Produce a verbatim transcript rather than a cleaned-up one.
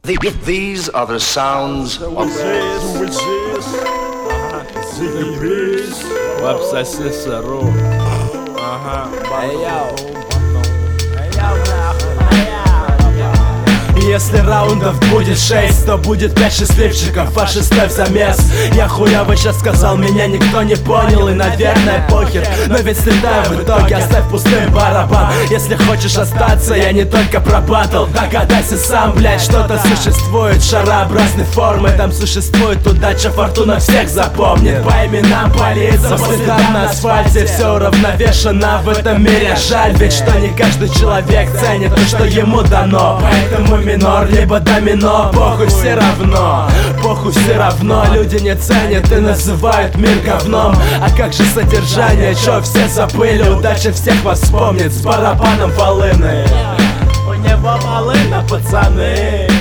These are the sounds of Web-сосисару. Ага, Если раундов будет шесть, то будет пять счастливчиков, а шестой в замес. Я хуёво сейчас сказал, меня никто не понял, и, наверное, похер. Но ведь слетаю в итоге, оставь пустым барабан. Если хочешь остаться, я не только про баттл. Догадайся сам, блядь, что-то существует шарообразной формы. Там существует удача, фортуна всех запомнит. По именам, по лицам, по следам на асфальте все уравновешено в этом мире. Жаль, ведь что не каждый человек ценит то, что ему дано. Поэтому минор, либо домино, похуй все равно, похуй все равно. Люди не ценят и называют мир говном. А как же содержание, чё все забыли? Удача всех вас вспомнит с барабаном волыны. У него волына, пацаны.